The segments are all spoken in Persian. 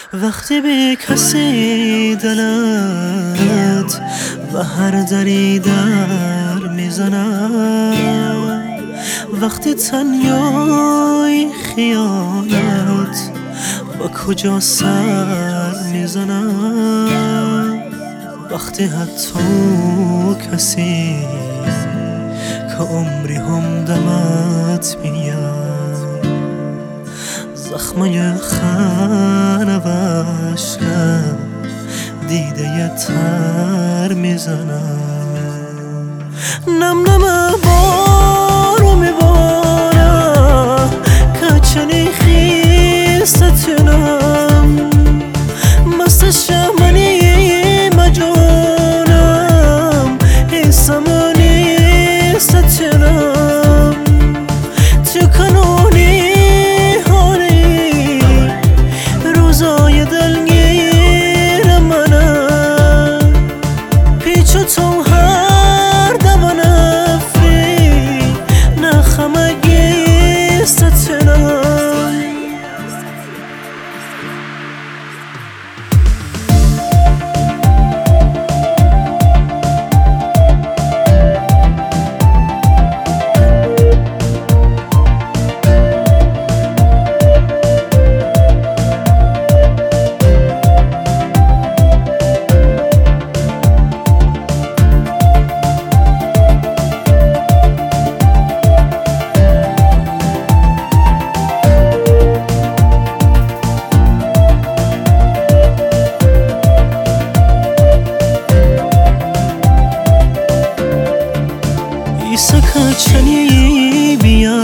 وقتی به کسی دلت و هر دری در میزنم، وقتی تنیای خیالت با کجا سر میزنم، وقتی حتی کسی که عمری همدمت بیم زخمه خانه و عشقم دیده تر میزنم. نم نم بارو میبارم که چنین خیستتونم، مست شمنی مجانم ایسمانی ستونم، تو کنونی هانی روزای دلگیر منم، پیچ و تو هر دم نفری نخمگی ستونم. چنی بیا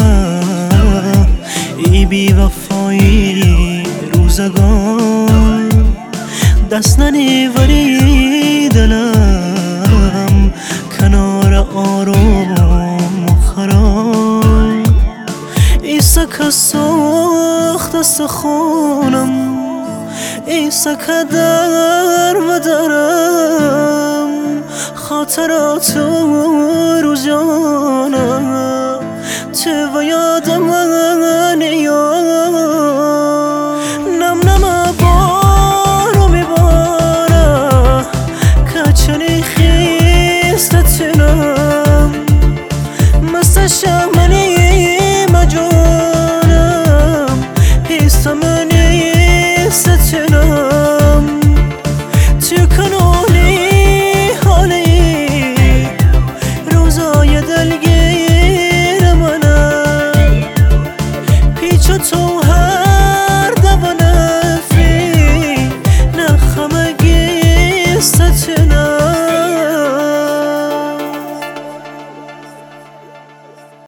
ای بی وفایی روزگار، دست ننیوری دلم کنار آروم و خراب، ایسا که ساخت سخونم ایسا که در و درم خاطرات رو جانم تو و یادم نیا